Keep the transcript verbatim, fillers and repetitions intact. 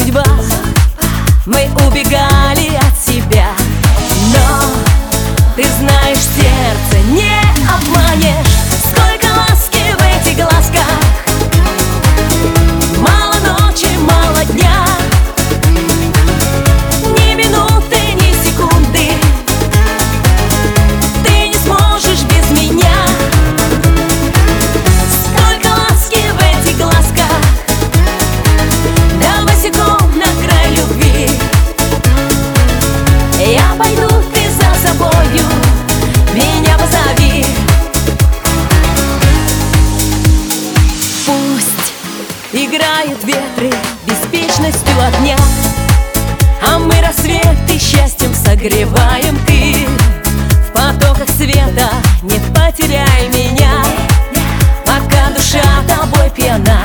судьба. Мы убегали от себя, но ты знаешь, сердце не обманешь. Сколько ласки в этих глазках, мало ночи, мало дня, ни минуты, ни секунды ты не сможешь без меня. Сколько ласки в этих глазках, да босиком на край любви. Я пойду, ты за собою меня позови. Пусть играют ветры беспечностью огня, а мы рассветы счастьем согреваем. Ты в потоках света не потеряй меня, пока душа тобой пьяна.